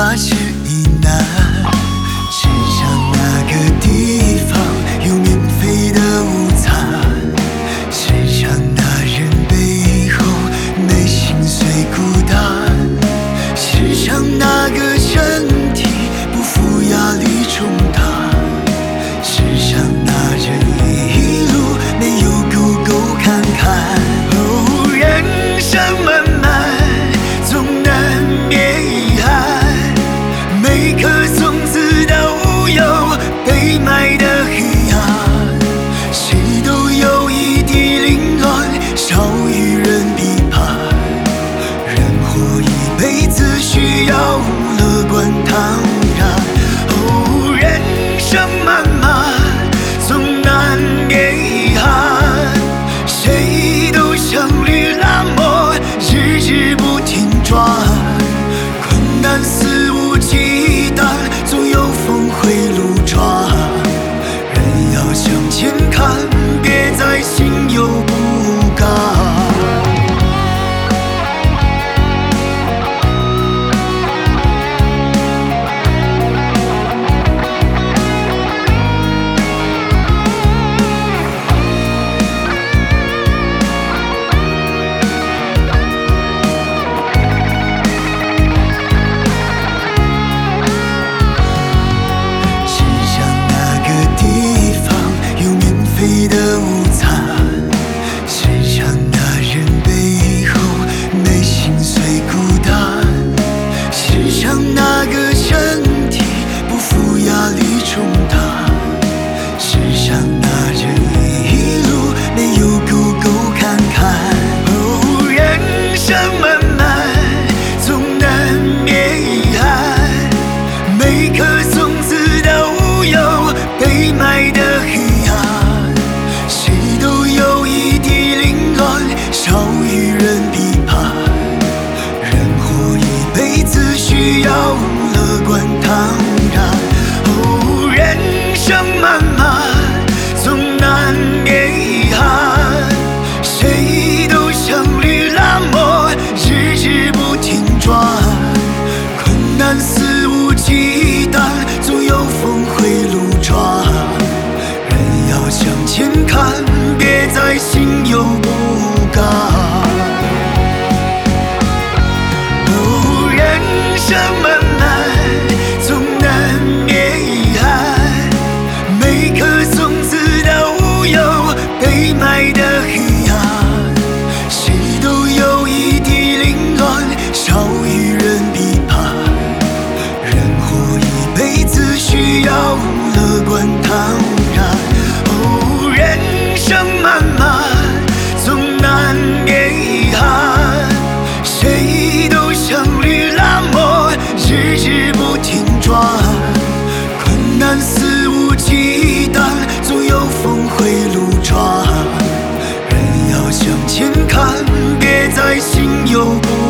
话是疑难。世上哪个地方有免费的午餐？世上那人背后没心碎孤单？世上哪个身体不负压力重担？世上那人一路没有够够看看？哦，人生漫漫，总难免遗憾。每颗种子都有被埋的黑暗，谁都有一滴凌乱，少与人批判。人活一辈子需要乐观坦然。哦，人生漫漫，总难免遗憾。谁都像驴拉磨，日日不停转。困难肆无忌惮，总有峰回路转。人要向前看，别再心有不甘。的午餐，世上那人背后没心碎孤单？世上哪个身体不负压力重担？世上那人一路没有够够看看？哦，人生漫漫，总难免遗憾。每颗种子都有被埋的黑暗。少与人批判，人活一辈子需要乐观坦然。哦，人生漫漫，总难免遗憾。谁都像驴拉磨，日日不停转。困难肆无忌惮，总有峰回路转。人要向前看，别再心有不甘。哦，人生漫漫，总难免遗憾。每颗种子都有被埋的黑暗。谁都有一滴凌乱，少与人批判。人活一辈子需要乐观坦然。哦，人生漫漫，总难免遗憾。谁都像驴拉磨，日日不停转。困难肆无忌惮，总有峰回路转。人要向前看，别再心有不